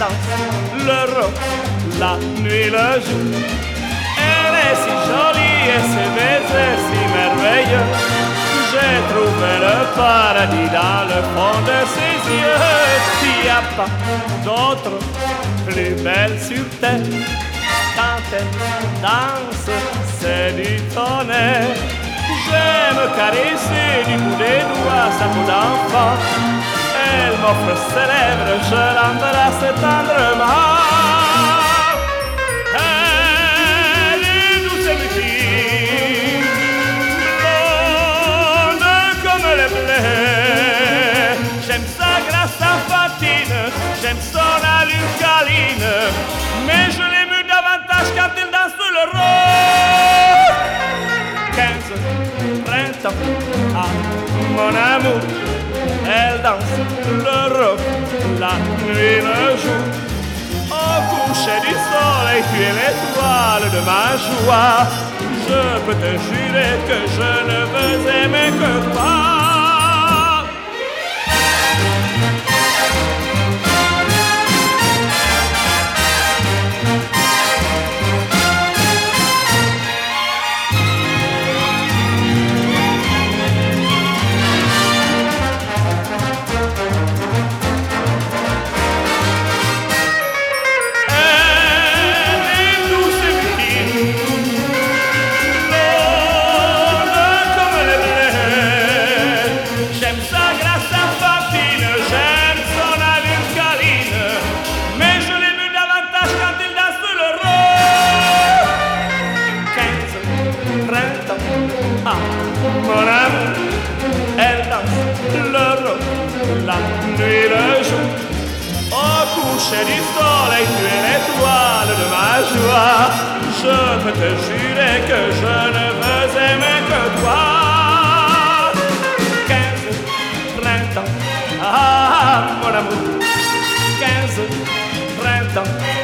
danse le rock, la nuit, le jour. Elle est si jolie et ses baisers si merveilleux. J'ai trouvé le paradis dans le fond de ses yeux. Il n'y a pas d'autre plus belle sur terre. Quand elle danse, c'est du tonnerre. J'aime caresser du bout des doigts sa peau d'enfant. Elle m'offre ses lèvres, je l'embrasse tendrement. Elle est douce et petite, blonde comme le blé. J'aime sa grâce infantile, j'aime son allure câline, mais je l'aime davantage quand il danse le rock. 15 printemps, ah mon amour, elle danse le rock, la nuit, le jour. Au coucher du soleil, tu es l'étoile de ma joie. Je peux te jurer que je ne veux aimer que toi. Ah, mon amour, elle danse le rock, la nuit, le jour. Au coucher du soleil, tu es l'étoile de ma joie. Je peux te jurer que je ne veux aimer que toi. 15 printemps, ah, mon amour, 15 printemps.